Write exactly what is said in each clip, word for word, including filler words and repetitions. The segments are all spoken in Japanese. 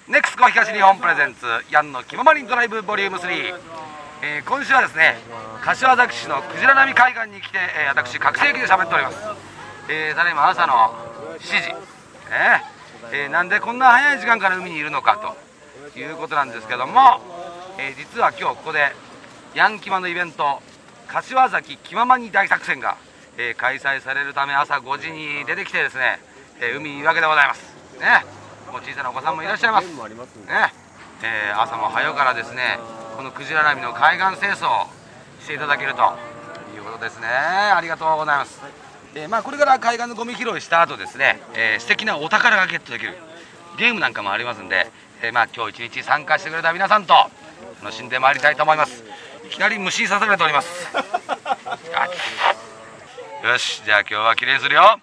ネクスコ東日本プレゼンツヤンの気ままにドライブボリュームスリー、えー、今週はですね柏崎市のクジラ波海岸に来て、えー、私拡声器で喋っております。えー、ただいま朝のしちじ、えーえー、なんでこんな早い時間から海にいるのかということなんですけども、えー、実は今日ここでヤンキマのイベント柏崎気ままに大作戦が、えー、開催されるため朝ごじに出てきてですね、えー、海にいるわけでございますね。もう小さなお子さんもいらっしゃいますね。えー、朝も早うからですねこのクジラ波の海岸清掃をしていただけるということですね。ありがとうございます。えーまあ、これから海岸のゴミ拾いした後ですね、えー、素敵なお宝がゲットできるゲームなんかもありますんで、えーまあ、今日一日参加してくれた皆さんと楽しんでまいりたいと思います。いきなり虫に刺されておりますよし、じゃあ今日はきれいにするよ。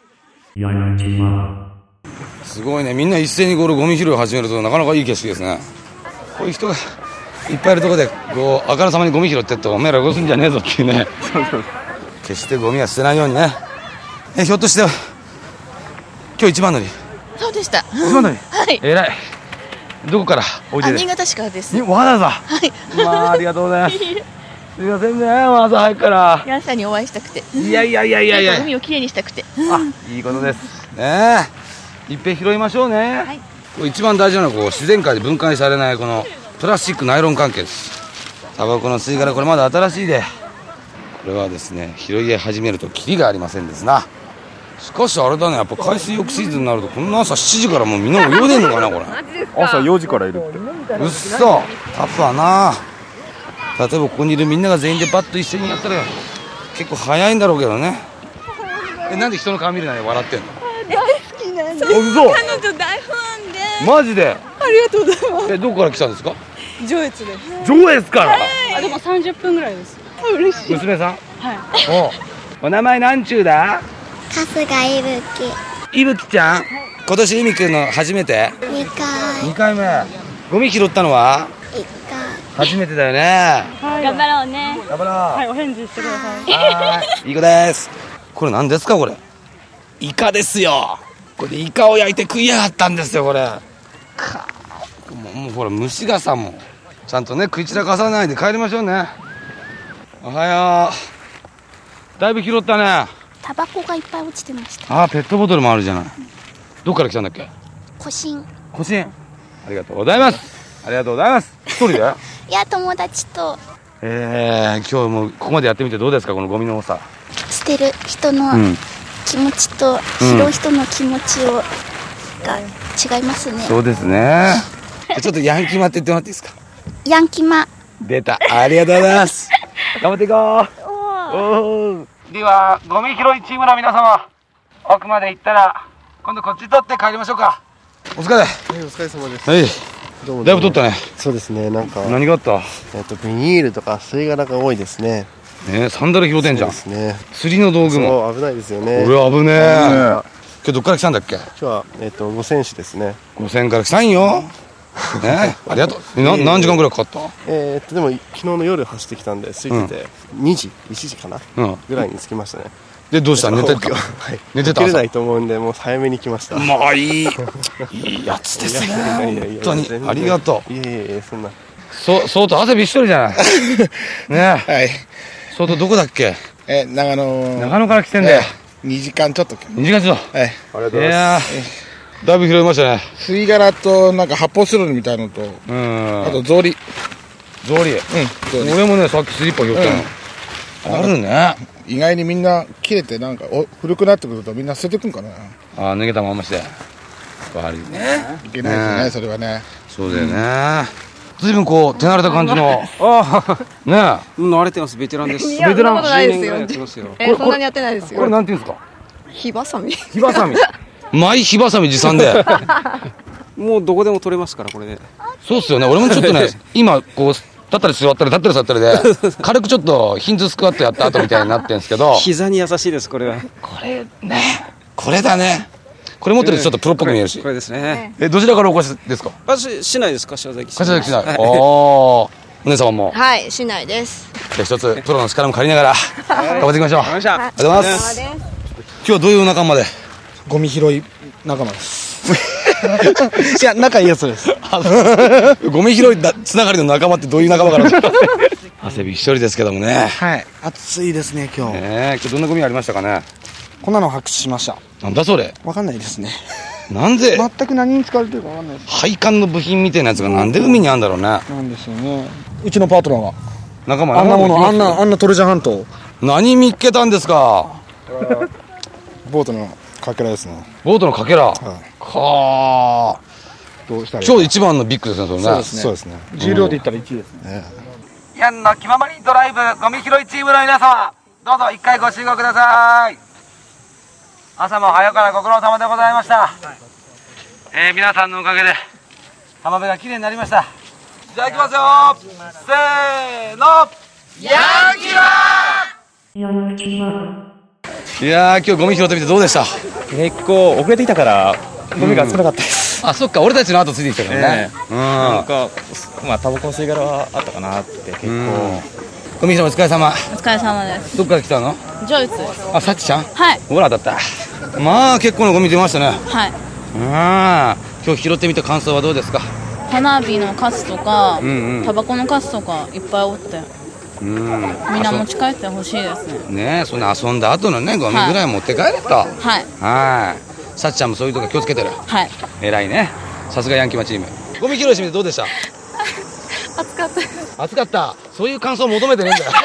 すごいね、みんな一斉にこれゴミ拾いを始めるとなかなかいい景色ですね。こういう人がいっぱいいるところでこうあからさまにゴミ拾ってっておめえら動くんじゃねえぞっていうね決してゴミは捨てないようにね。えひょっとして今日一番乗り？ そうでした。 一番乗り？ はい。 えらい。どこからおいで？ 新潟市からです。 わざわざ。 はい。 まあありがとうございます。すみませんね、朝早くから。 皆さんにお会いしたくて。 いやいやいやいやいや。 海をきれいにしたくて。 あ、いいことですね。いっぺん拾いましょうね。はい。一番大事なのはこう自然界で分解されないこのプラスチックナイロン関係です。タバコの吸い殻これまだ新しいで、これはですね拾い始めるとキリがありませんですな。しかしあれだね、やっぱ海水浴シーズンになるとこんな朝しちじからもうみんな泳いでんのかなこれ。 朝よじからいるって。 うっそタフはな。例えばここにいるみんなが全員でバッと一緒にやったら結構早いんだろうけどね。え、なんで人の顔見るのに笑ってんの？ 大好きなんです。 彼女大ファンで。 マジで？ ありがとうございます。 え、どこから来たんですか？ 上越です。 上越から？ あ、でもさんじゅっぷんぐらいです。嬉しい。 娘さん？ はい。 お、お名前なんちゅうだ？ 春日いぶき。 いぶきちゃん？今年いみくんの初めて？ にかい。 にかいめ。ゴミ拾ったのは？ いっかい。 初めてだよね。 はい、頑張ろうね。 頑張ろう。 はい、お返事してください。 はい、いい子です。これ何ですかこれ？イカですよ。これでイカを焼いて食いやがったんですよこれ。かもう、もうほら虫がさもちゃんとね食い散らかさないで帰りましょうね。おはよう。だいぶ拾ったね。 タバコがいっぱい落ちてました。 あー、ペットボトルもあるじゃない。どっから来たんだっけ？ 古新。 古新。ありがとうございます。ありがとうございます。一人で？ いや、友達と。 えー、今日もここまでやってみてどうですかこのゴミの多さ。 捨てる人の気持ちと拾う人の気持ちを、が違いますね。 そうですね。ちょっとヤンキマって言ってもらっていいですか？ ヤンキマ。 出た。ありがとうございます。頑張っていこう。おー。ではゴミ拾いチームの皆様、奥まで行ったら今度こっち取って帰りましょうか。お疲れ。はい、 お疲れ様です。 はい。 どうもどうも。 だいぶ取ったね。 そうですね。なんか何があった？ えっとビニールとか吸い殻が多いですね。 ね、サンダル拾ってんじゃん。 そうですね。 釣りの道具も。 そう、危ないですよね。 これ危ねえ。今日どっから来たんだっけ？ 今日はえっと五泉市ですね。 五泉から来たんよ。ね、ありがとう。な何時間ぐらいかかった？ えー、っとでも昨日の夜走ってきたんで空いてて、うん、にじいちじかな、うん、ぐらいに着きましたね。 でどうした？寝てた？ はい、 寝てた？ 起きれないと思うんでもう早めに来ました。 まあいいいいやつですね。本当にありがとう。 いえいえ、そんなそ相当汗びっしょりじゃないね。 はい。 相当どこだっけ？ え長野長野から来てんだよ。 にじかんちょっと。 にじかんちょっと。 はい。 ありがとうございます。だいぶ拾いましたね。 吸い殻となんか発泡スチロールみたいのと、うん、あと草履。 草履。うん。俺もねさっきスリッパ拾ったの。あるね。 意外にみんな切れてなんかお古くなってくるとみんな捨ててくんかな。 ああ、脱げたままして。悪いね。 いけないですね、それはね。 そうだよね。ずいぶんこう手慣れた感じの。ああ。ねえ。 慣れてます。ベテランです。 ベテラン。じゅうねんぐらいやってますよ。 え、そんなにやってないですよ。 これなんていうんですか？ 火ばさみ。 火ばさみ。マイ火ばさみ持参で。 もうどこでも取れますからこれで。 そうっすよね。俺もちょっとね、今こう立ったり座ったり立ったり座ったりで軽くちょっとヒンズースクワットやった後みたいになってるんですけど。 膝に優しいですこれは。 これね。これだね。これ持ってるとちょっとプロっぽく見えるし。 これですね。 え、どちらからお越しですか？ 私市内です。柏崎市。 柏崎市内。おお。お姉様も。 はい、市内です。 じゃあ一つプロの力も借りながら頑張っていきましょう。ありがとうございます。今日はどういう仲間で？ ゴミ拾い仲間です。 いや、仲いいやつです。 ゴミ拾いだつながりの仲間ってどういう仲間かな汗びっしょりですけどもね。 はい。暑いですね、今日。 ねえ、今日どんなゴミありましたかね。 こんなの発掘しました。 なんだそれ。 わかんないですね。 なんで全く何に使われてるかわかんないです。 配管の部品みたいなやつがなんで海にあるんだろうね。 なんですよね。うちのパートナーが。 仲間あんなもの、あんな、あんなトレジャーハント。 何見っけたんですか。 ボートのかけらですね。 ボートのかけら。 はい。 はあ。 どうしたらいい今日一番のビッグですね、それね。 そうですね。そうですね。重量で言ったらいちいですね。 ヤンの気ままにドライブゴミ拾いチームの皆様、どうぞ一回ご集合ください。朝も早からご苦労様でございました。はい、えー、皆さんのおかげで浜辺がきれいになりました。いただきますよ。せーの。ヤンキワ。いやー、今日ゴミ拾ってみてどうでした。 結構遅れてきたからゴミが少なかったです、 うん、あ、そっか、俺たちの後ついてきたからね、 えー、うん、なんかまあタバコの吸い殻はあったかなって結構、うん、 ゴミ拾いお疲れ様。 お疲れ様です。 どっから来たの。 ジョイツです。 あ、さっちちゃん。 はい。 ほら当たった。まあ結構なゴミ出ましたね。 はい。 ああ、今日拾ってみた感想はどうですか。 花火のカスとか、 うんうん、 タバコのカスとかいっぱいおって、うん、みんな持ち帰ってほしいですね。 ねえ、そんな遊んだ後のねゴミぐらい持って帰れと。 はい。 はい。さっちゃんもそういうとこ気をつけてる。 はい。 偉いね。さすがヤンキーマチーム。ゴミ拾いしてみてどうでした。 暑かった。 暑かった。そういう感想を求めてねえんだよ。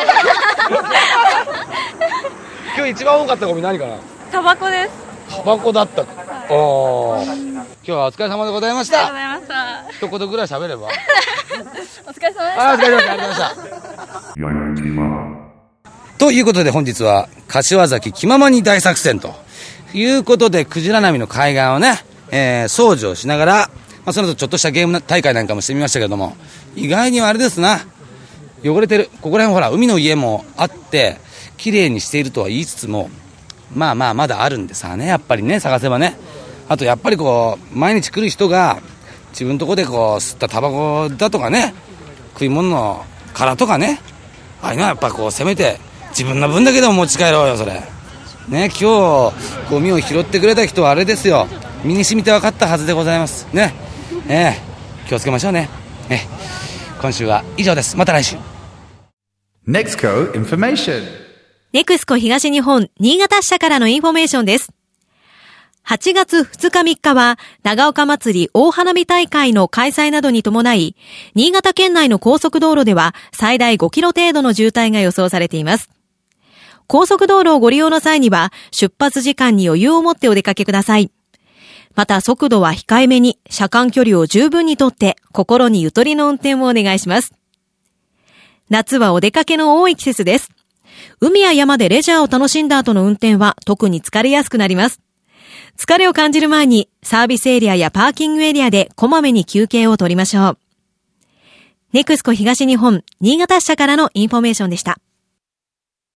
今日一番多かったゴミ何かな。 タバコです。 タバコだった。はい、お今日はお疲れ様でございました。 ありがとうございました。 一言ぐらい喋れば。 お疲れ様でした。 あ、お疲れ様でした。ありがとうございました。ということで本日は柏崎気ままに大作戦ということで、クジラ波の海岸をね、えー、掃除をしながら、まあ、その後ちょっとしたゲーム大会なんかもしてみましたけども、意外にはあれですな、汚れてる。ここら辺ほら海の家もあって綺麗にしているとは言いつつも、まあまあまだあるんでさね、やっぱりね、探せばね。あとやっぱりこう毎日来る人が自分のとこでこう吸ったタバコだとかね、食い物の殻とかね、ああいうのはやっぱこうせめて自分の分だけでも持ち帰ろうよ。それね、今日ゴミを拾ってくれた人はあれですよ、身に染みて分かったはずでございますね。えー、気をつけましょうね。え今週は以上です。また来週。 ネクスコ Information。 ネクスコ東日本新潟支社からのインフォメーションです。はちがつふつかみっかは長岡祭り大花火大会の開催などに伴い、新潟県内の高速道路では最大ごキロ程度の渋滞が予想されています。高速道路をご利用の際には出発時間に余裕を持ってお出かけください。また速度は控えめに、車間距離を十分にとって心にゆとりの運転をお願いします。夏はお出かけの多い季節です。海や山でレジャーを楽しんだ後の運転は特に疲れやすくなります。疲れを感じる前にサービスエリアやパーキングエリアでこまめに休憩を取りましょう。ネクスコ東日本新潟支社からのインフォメーションでした。